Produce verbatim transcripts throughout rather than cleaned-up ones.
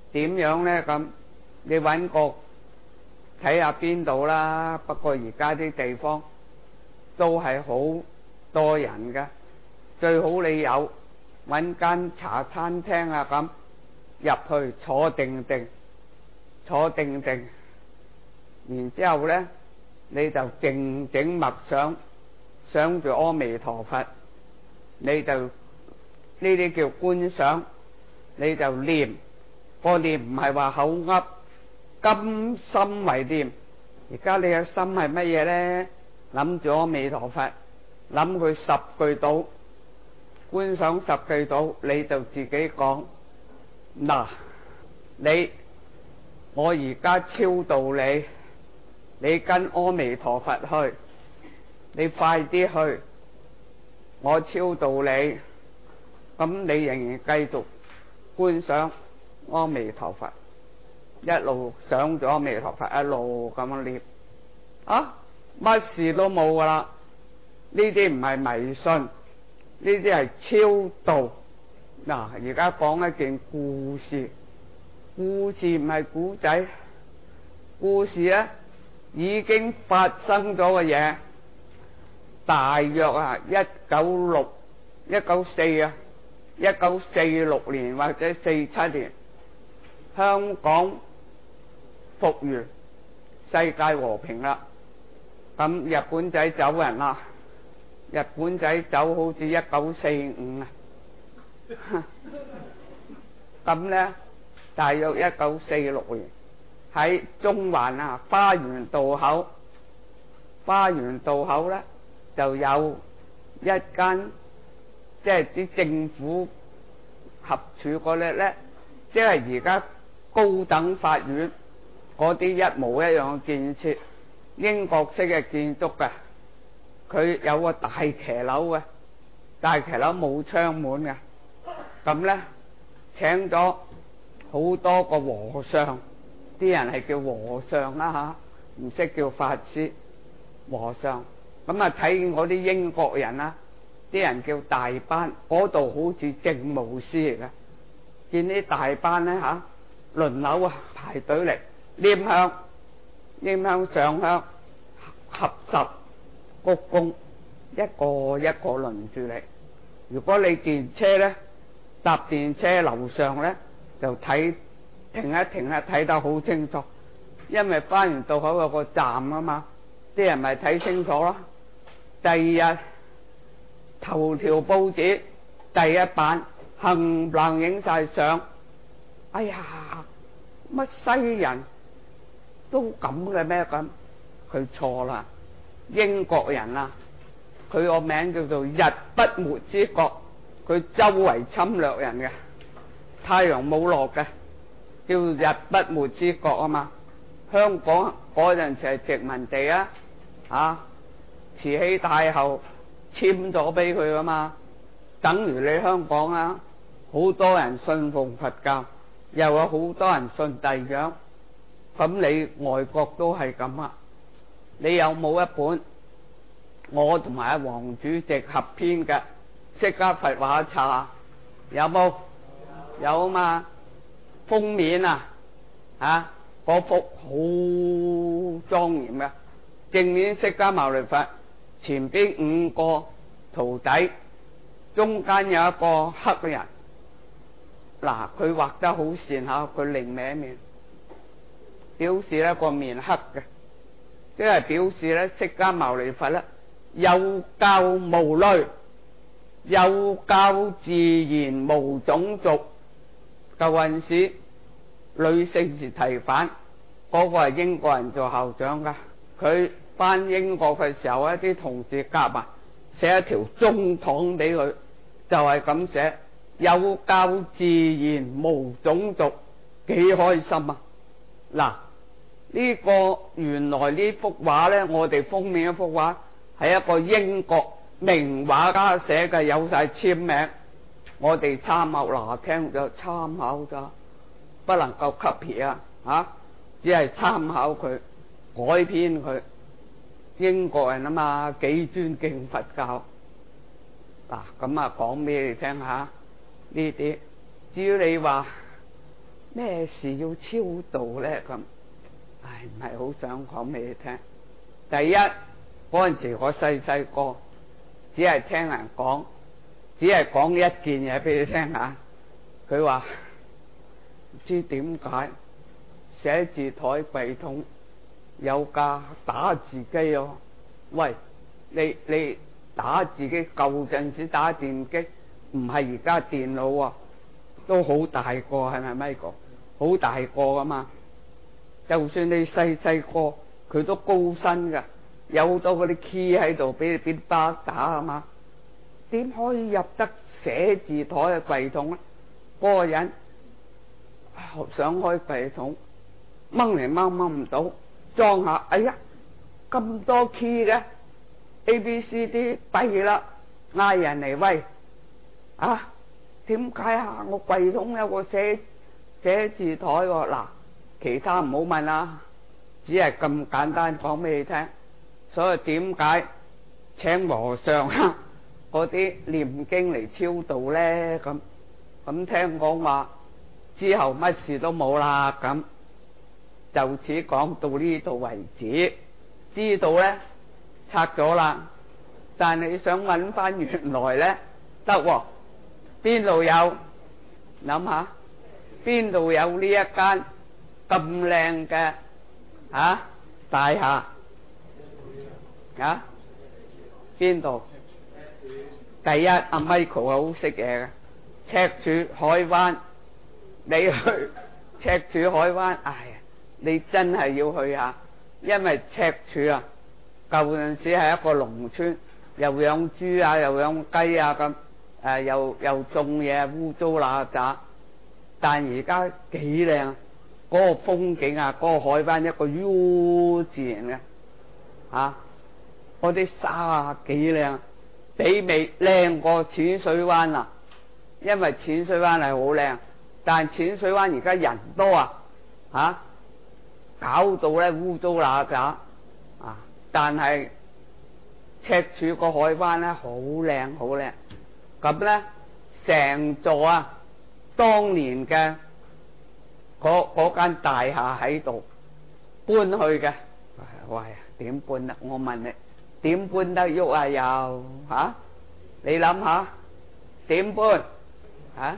點樣呢？咁你揾個睇下邊度啦。不過而家啲地方都係好多人㗎，最好你有揾間茶餐廳啊，咁入去坐定定，坐定定，然之後呢你就靜靜默想，想住阿彌陀佛，你就呢啲叫觀想，你就念。個念唔係話口噏，甘心為念。而家你嘅心係乜嘢呢？諗住阿彌陀佛，諗佢十句到，觀想十句到，你就自己講嗱，你我而家超度你，你跟阿彌陀佛去，你快啲去，我超度你，咁你仍然繼續觀想阿彌陀佛，一路想咗阿彌陀佛，一路咁樣念啊，乜事都冇噶啦。呢啲唔係迷信，呢啲係超度。嗱，而家講一件故事，故事唔係古仔，故事咧已經發生咗嘅嘢，大約啊一九六一九四啊一九四六年或者四七年，香港復原，世界和平啦。咁日本仔走人啦，日本仔走好似一九四五啊。咁呢，大約一九四六年喺中環啊花園道口，花園道口呢就有一間即係啲政府合署嗰啲呢，即係而家高等法院嗰啲一模一樣嘅建設，英國式嘅建築嘅，佢有個大騎樓嘅，大騎樓冇窗門嘅。咁呢，請咗好多個和尚，啲人係叫和尚啦吓，唔識叫法師，和尚。咁啊睇見嗰啲英國人啦，啲人叫大班，嗰度好似政務司嚟嘅，見啲大班呢吓，輪流啊排隊嚟念香，念香上香，合十鞠躬，一個一個輪住你。如果你電車呢，搭電車樓上呢，就睇停一停啊，睇得好清楚，因為花園道口有個站啊嘛，啲人咪睇清楚咯。第二日頭條報紙第一版冚唪唥影晒相，哎呀，乜西人都咁嘅咩？咁佢錯啦，英國人啊，佢個名叫做日不沒之國，佢周圍侵略人嘅，太陽冇落嘅，叫日不沒之國啊嘛。香港嗰陣時係殖民地啊，啊，慈禧太后簽咗俾佢啊嘛，等於你香港啊，好多人信奉佛教，又有好多人信弟樣，咁你外國都係咁啊。你有冇一本我同埋阿黃主席合編嘅釋迦佛話冊？有冇？有啊嘛，封面啊啊嗰幅好莊嚴嘅，正面釋迦牟尼佛，前邊五個徒弟，中間有一個黑人。嗱，佢畫得好善下，佢另歪面，表示咧個面黑嘅，即係表示咧釋迦牟尼佛咧有教無類，有教自然無種族。舊陣時女性是提反，嗰個係英國人做校長噶，佢翻英國嘅時候，一啲同事夾埋寫一條中堂俾佢，就係咁寫，有教自然無種族，幾開心啊！嗱，呢個原來呢幅畫呢，我哋封面一幅畫係一個英國名畫家寫嘅，有晒簽名，我哋參考，嗱，聽就參考咋，不能夠 copy 啊，啊，只係參考佢，改編佢。英國人啊嘛，幾尊敬佛教。嗱，咁啊講俾你聽下呢啲。至於你話咩事要超度咧？咁，唉，唔係好想講俾你聽。第一，嗰陣時我細細個，只係聽人講，只係講一件嘢俾你聽下。佢話唔知點解寫字台櫃桶有架打字機哦。喂，你你打字機舊陣時打電機，唔係而家電腦啊，都好大個，係咪 Michael？好大個噶嘛，就算你細細個，佢都高身噶，有好多嗰啲 key 喺度俾你俾巴打啊嘛，點可以入得寫字台嘅櫃桶咧？嗰個人想開櫃桶，掹嚟掹掹唔到，裝下，哎呀咁多 key 嘅 A B C D 弊啦，嗌人嚟，喂啊，點解啊？我櫃桶有個寫寫字台喎。嗱，其他唔好問啦，只係咁簡單講俾你聽。所以點解請和尚嗰啲念經嚟超度咧？咁咁聽講話之後乜事都冇啦，咁就此講到呢度為止。知道咧拆咗啦，但你想揾翻原來咧得喎？邊度有？諗下邊度有呢一間咁靚嘅啊大廈啊？邊度？第一，阿 Michael 好識嘢嘅，赤柱海灣。你去赤柱海灣，哎呀，你真係要去下，因為赤柱啊舊陣時係一個農村，又養豬啊，又養雞啊咁。誒又又種嘢污糟邋遢，但而家幾靚，嗰個風景啊，嗰個海灣一個 U 字形嘅啊，嗰啲沙啊幾靚，媲美靚過淺水灣啊！因為淺水灣係好靚，但淺水灣而家人多啊，嚇搞到咧污糟邋遢啊！但係赤柱個海灣咧好靚好靚。咁咧，成座啊，當年嘅嗰嗰間大廈喺度搬去嘅。喂，點搬得？我問你，點搬得喐啊？又嚇、啊？你諗下點搬嚇？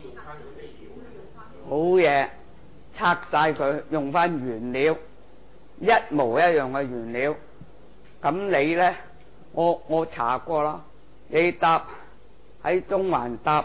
好嘢，拆晒佢，用翻原料，一模一樣嘅原料。咁你咧，我我查過啦，你搭喺中環搭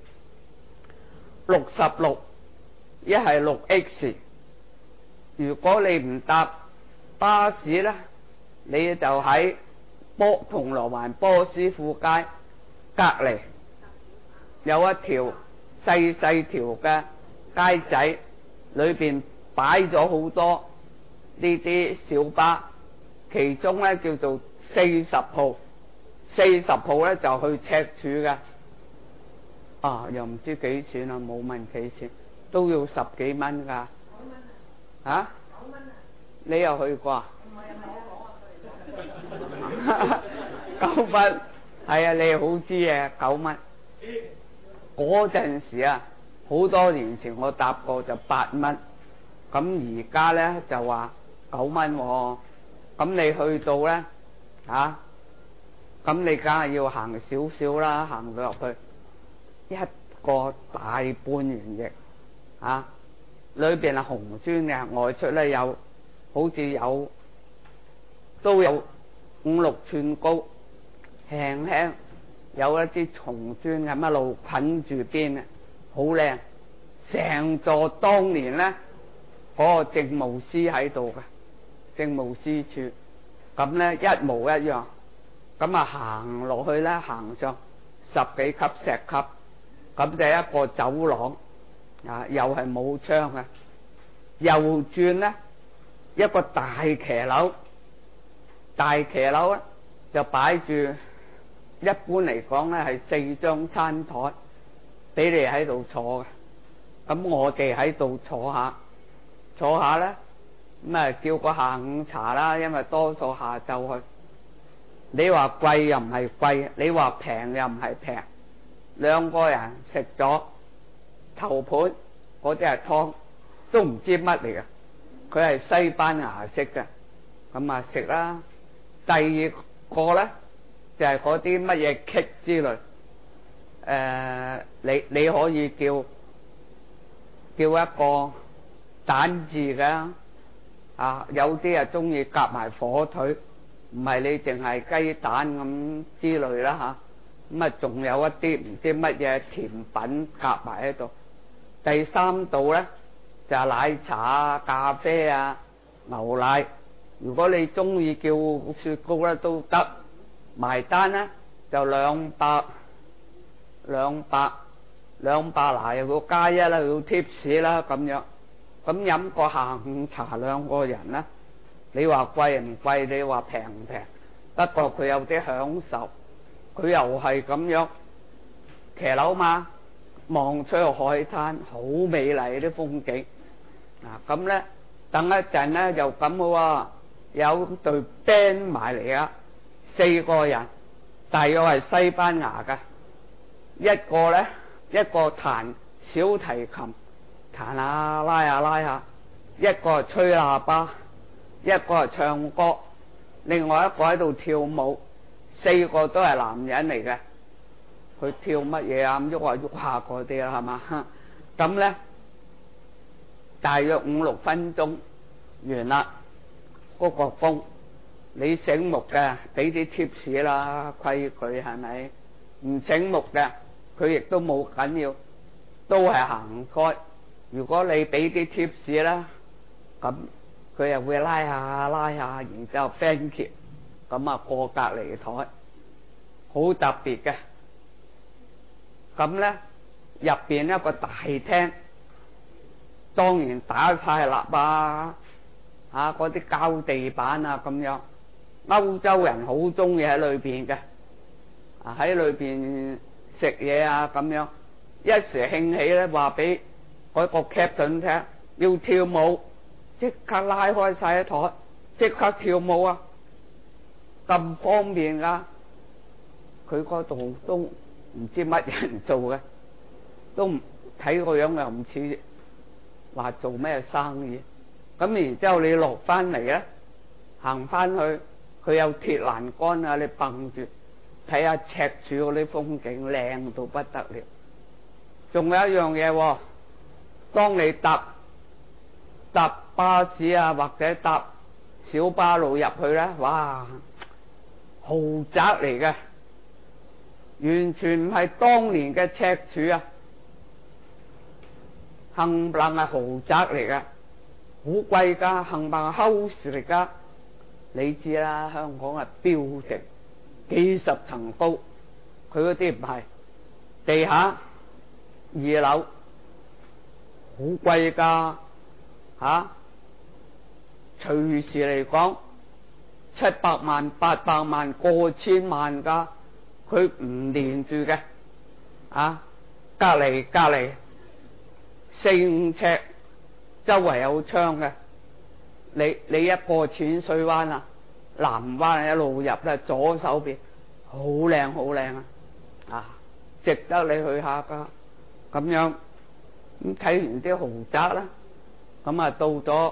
六十六，一係六 X。如果你唔搭巴士咧，你就喺波銅鑼灣波斯富街隔離有一條細細條嘅街仔，裏邊擺咗好多呢啲小巴，其中咧叫做四十號。四十號咧就去赤柱嘅，啊又唔知幾錢啊，冇問幾錢，都要十幾蚊噶。九蚊啊？九蚊啊？你又去過啊？唔係唔係，我講啊。九蚊係啊，你好知嘅九蚊。嗰陣時啊，好多年前我搭過就八蚊，咁而家咧就話九蚊喎。咁你去到咧啊？咁你梗係要行少少啦，行到入去一個大半圓形啊，裏邊係紅磚嘅，外出咧有好似有都有五六寸高，輕輕有一啲松磚咁一路捆住邊嘅，好靚。成座當年咧嗰個政務司喺度嘅，政務司處，咁咧一模一樣。咁啊行落去咧，行上十幾級石級，咁就一個走廊啊，又係冇窗嘅，右轉咧一個大騎樓，大騎樓咧就擺住，一般嚟講咧係四張餐台俾你喺度坐嘅。咁我哋喺度坐下坐下咧，咁啊叫個下午茶啦，因為多數下晝去。你話貴又唔係貴，你話平又唔係平，兩個人食咗頭盤嗰嗰啲係湯，都唔知乜嚟嘅。佢係西班牙式嘅，咁啊食啦。第二個咧就係嗰啲乜嘢棘之類，誒、呃、你你可以叫叫一個蛋治嘅，啊有啲啊中意夾埋火腿，唔係你淨係雞蛋咁之類啦嚇，咁啊仲有一啲唔知乜嘢甜品夾埋喺度。第三道咧就係奶茶啊、咖啡啊、牛奶。如果你中意叫雪糕咧都得，埋單咧就兩百兩百兩百嗱，又要加一啦，要貼士啦咁樣。咁飲個下午茶兩個人啦，你話貴唔貴？你話平唔平？不過佢有啲享受，佢又係咁樣騎樓嘛，望出去海灘，好美麗啲風景。嗱咁咧，等一陣咧就咁喎，有隊 band 埋嚟啊，四個人，大約係西班牙嘅，一個咧一個彈小提琴，彈下拉下拉下，一個係吹喇叭，一個係唱歌，另外一個喺度跳舞，四個都係男人嚟嘅。佢跳乜嘢啊？咁喐下喐下嗰啲啦，係嘛？咁咧大約五六分鐘完啦。嗰個風你醒目嘅俾啲貼士啦，規矩係咪？唔醒目嘅佢亦都冇緊要，都係行唔開。如果你俾啲貼士啦，咁佢又會拉下拉下，然之後 thank you，咁啊過隔離台，好特別嘅。咁咧入邊一個大廳，當然打晒蠟啊，啊嗰啲膠地板啊咁樣。歐洲人好中意喺裏邊嘅，啊喺裏邊食嘢啊咁樣。一時興起咧，話俾嗰個 captain 聽要跳舞，即刻拉開晒一台，即刻跳舞啊！咁方便噶，佢嗰度都唔知乜人做嘅，都唔睇個樣又唔似話做咩生意。咁然之後你落翻嚟咧，行翻去，佢有鐵欄杆啊，你蹦住睇下赤柱嗰啲風景，靚到不得了。仲有一樣嘢喎，當你搭搭巴士啊或者搭小巴路入去咧，哇，豪宅嚟嘅，完全唔係當年嘅赤柱啊，冚唪唥係豪宅嚟嘅，好貴噶，冚唪唥 house 嚟噶。你知啦，香港係標值幾十層高，佢嗰啲唔係，地下二樓好貴噶吓，隨時嚟講七百萬、八百萬、過千萬噶，佢唔連住嘅啊，隔籬隔籬四五尺，周圍有窗嘅。你你一過淺水灣啊，南灣一路入咧，左手邊好靚好靚啊，啊，值得你去下噶。咁樣咁睇完啲豪宅啦，咁啊到咗，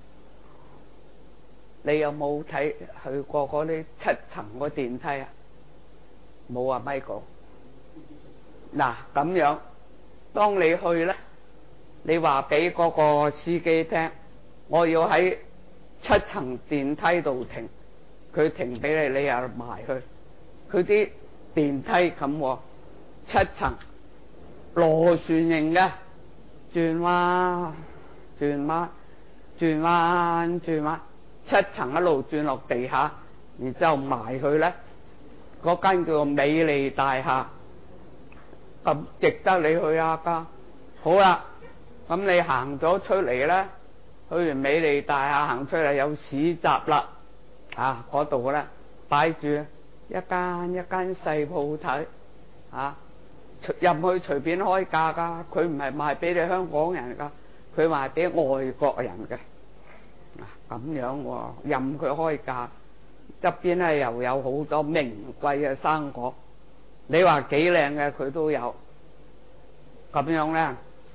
你有冇睇去過嗰啲七層個電梯啊？冇啊 Michael。嗱咁樣，當你去咧，你話俾嗰個司機聽，我要喺七層電梯度停，佢停俾你，你又埋去。佢啲電梯咁，七層螺旋形嘅，轉彎轉彎轉彎轉彎，七層一路轉落地下，然之後埋去咧，嗰間叫做美利大廈，咁值得你去下噶。好啦，咁你行咗出嚟咧，去完美利大廈行出嚟有市集啦，啊嗰度咧擺住一間一間細鋪頭，啊入去隨便開價噶，佢唔係賣俾你香港人噶，佢賣俾外國人嘅，啊咁樣喎，任佢開價。側邊咧又有好多名貴嘅生果，你話幾靚嘅佢都有。咁樣咧，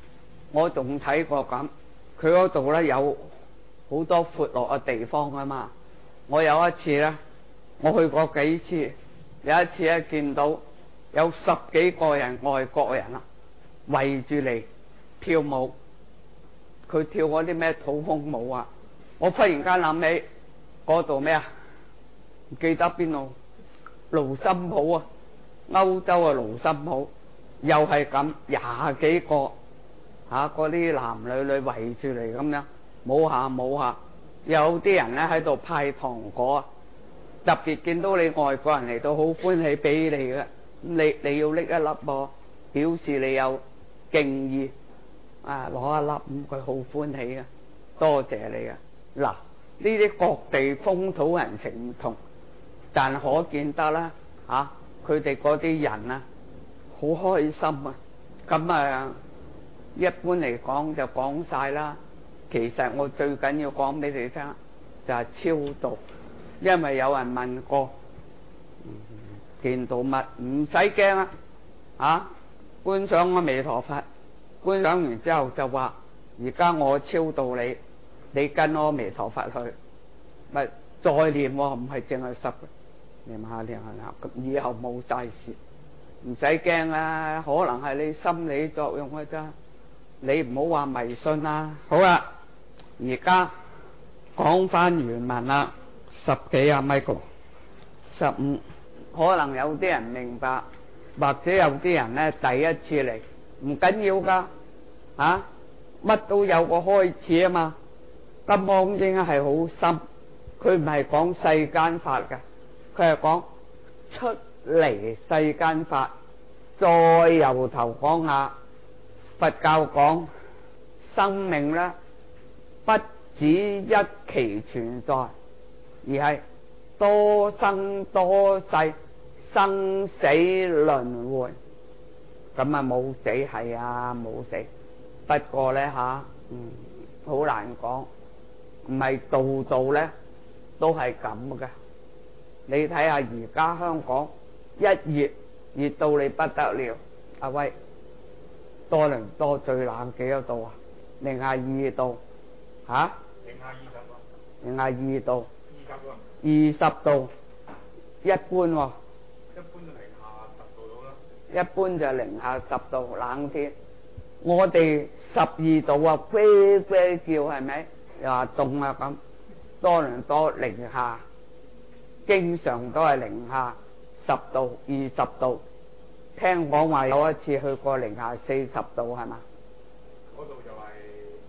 我仲睇過咁，佢嗰度咧有好多闊落嘅地方啊嘛。我有一次咧，我去過幾次，有一次咧見到有十幾個人外國人啊圍住嚟跳舞，佢跳嗰啲咩土風舞啊！我忽然間諗起嗰度咩啊？唔記得邊度？盧森堡啊，歐洲嘅盧森堡又係咁廿幾個嚇嗰啲男女女圍住嚟咁樣舞下舞下，有啲人咧喺度派糖果，特別見到你外國人嚟到好歡喜俾你嘅，你你要拎一粒噃，表示你有敬意啊，攞一粒咁佢好歡喜嘅，多謝你啊！嗱，呢啲各地風土人情唔同，但可見得啦嚇，佢哋嗰啲人啊好開心啊！咁啊，一般嚟講就講晒啦。其實我最緊要講俾你聽就係超度，因為有人問過，嗯、見到乜唔使驚啊！啊，觀想阿彌陀佛，觀想完之後就話：而家我超度你，你跟阿彌陀佛去，咪再念喎，唔係淨係濕嘅，念下念下，咁以後冇大事，唔使驚啊！可能係你心理作用嘅啫，你唔好話迷信啊！好啦。而家講翻原文啦，十幾啊米個，十五，可能有啲人明白，或者有啲人咧第一次嚟，唔緊要噶，啊，乜都有個開始啊嘛。金剛經係好深，佢唔係講世間法嘅，佢係講出離世間法。再由頭講下，佛教講生命咧，不止一期存在，而係多生多世，生死輪迴。咁啊冇死係啊冇死，不過咧吓，嗯，好難講，唔係度度咧都係咁嘅。你睇下而家香港一熱熱到你不得了，阿威，多倫多最冷幾多度啊？零下二度。吓？零下二十啊！零下二度。二十啊！二十度，一般喎。一般就零下十度到啦。一般就零下十度冷天。我哋十二度啊，啡啡叫係咪？又話凍啊咁。多倫多零下，經常都係零下十度、二十度。聽講話有一次去過零下四十度係嘛？嗰度就係。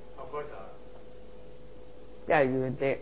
即係遠啲，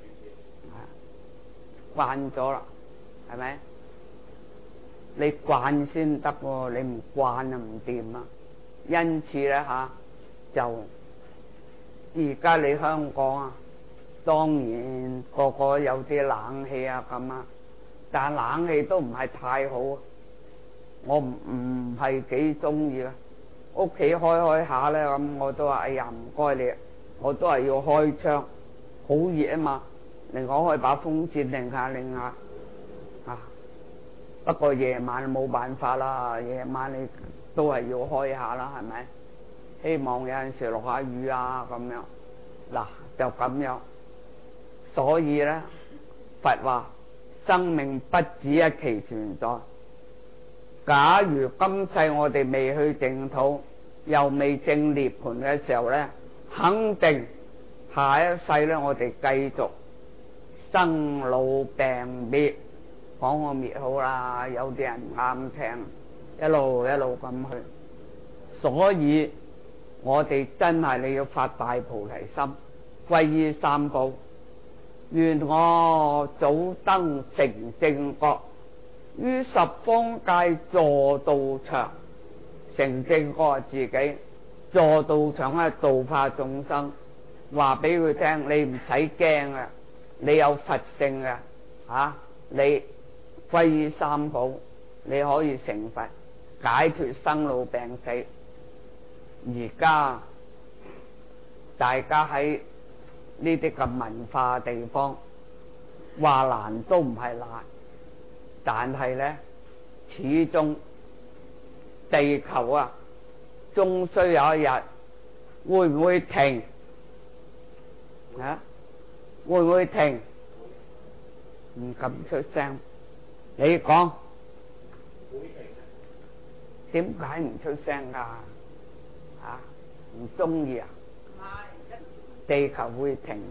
慣咗啦，係咪？你慣先得喎，你唔慣就唔掂啊！因此咧吓，就而家你香港啊，當然個個有啲冷氣啊咁啊，但係冷氣都唔係太好，我唔唔係幾中意啊！屋企開開下咧咁，我都話哎呀唔該你，我都係要開窗。好熱啊嘛，另外開把風扇令下令下啊。不過夜晚冇辦法啦，夜晚你都係要開下啦，係咪？希望有陣時落下雨啊咁樣。嗱就咁樣，所以咧，佛話生命不止一期存在。假如今世我哋未去淨土，又未證涅槃嘅時候咧，肯定。下一世咧，我哋繼續生老病滅，講個滅好啦。有啲人唔啱聽，一路一路咁去。所以我哋真係你要發大菩提心，皈依三寶，願我早登成正覺，於十方界坐道場。成正覺自己坐道場咧，度化眾生。話俾佢聽，你唔使驚啊！你有佛性啊，吓你皈依三寶，你可以成佛，解脫生老病死。而家大家喺呢啲咁文化地方，話難都唔係難，但係咧，始終地球啊，終須有一日會唔會停啊？會唔會停？唔敢出聲。你講會停啊？點解唔出聲噶？啊，唔中意啊？地球會停啊！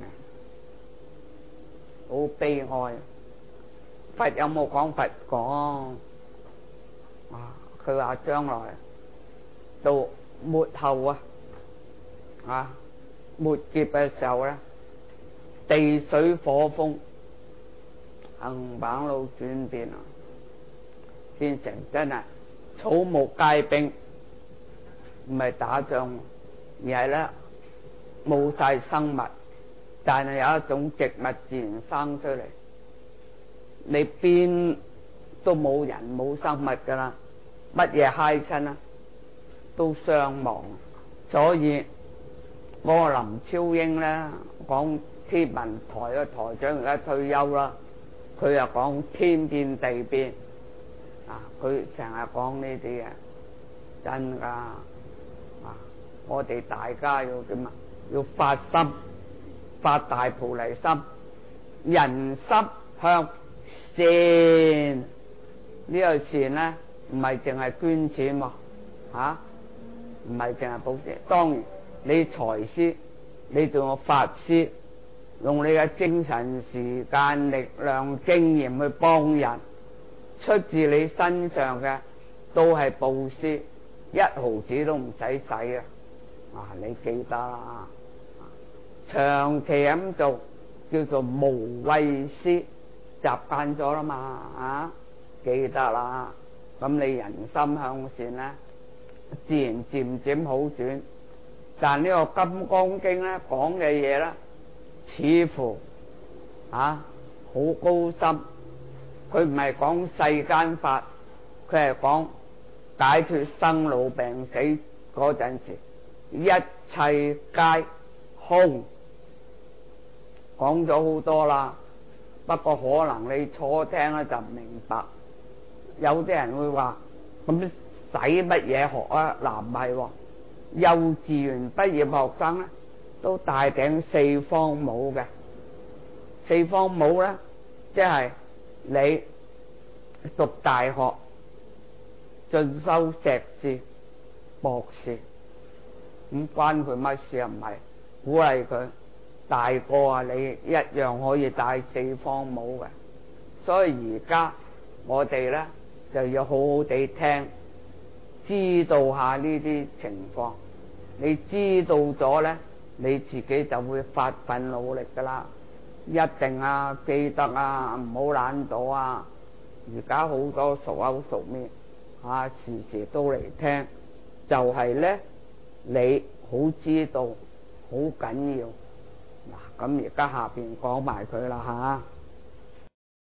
好悲哀。佛有冇講？佛講啊，佢話將來到末後啊，啊末劫嘅時候咧，地水火風冚唪唥都轉變啊，變成真係草木皆兵，唔係打仗，而係咧冇晒生物，但係有一種植物自然生出嚟，你邊都冇人冇生物噶啦，乜嘢揩親啊都傷亡。所以我林超英咧講天文台嘅台長而家退休啦，佢又講天變地變啊，佢成日講呢啲嘢真噶啊！我哋大家要點啊？要發心，發大菩提心，人心向善。呢個善咧唔係淨係捐錢喎，吓唔係淨係布施。當然你財施，你仲有法施，用你嘅精神、時間、力量、經驗去幫人，出自你身上嘅都係布施，一毫子都唔使使啊！啊，你記得啦，長期咁做叫做無畏施，習慣咗啦嘛啊！記得啦，咁你人心向善咧，自然漸漸好轉。但呢個《金剛經》咧講嘅嘢咧，似乎啊好高深，佢唔係講世間法，佢係講解脫生老病死嗰陣時，一切皆空，講咗好多啦。不過可能你初聽咧就唔明白。有啲人會話咁使乜嘢學啊？嗱唔係喎，幼稚園畢業學生咧都戴頂四方帽嘅。四方帽咧，即係你讀大學進修碩士、博士，咁關佢乜事啊？唔係鼓勵佢大個啊，你一樣可以戴四方帽嘅。所以而家我哋咧就要好好地聽，知道下呢啲情況。你知道咗咧，你自己就會發奮努力噶啦。一定啊，記得啊，唔好懶惰啊。而家好多熟口熟面啊，時時都嚟聽，就係咧你好知道，好緊要嗱。咁而家下邊講埋佢啦吓。